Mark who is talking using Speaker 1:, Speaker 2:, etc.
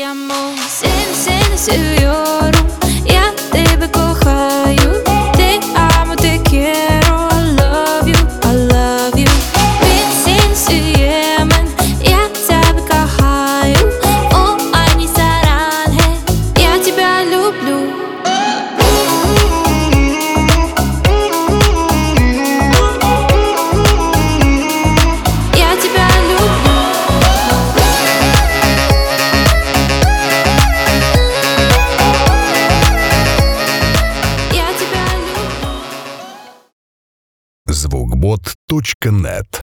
Speaker 1: amor, señor, я тебе кохаю, te amo, te quiero, I love you. Він я тебе кохаю, о, ані саранге, я тебя люблю. Я тебя люблю.
Speaker 2: Звукбот.нет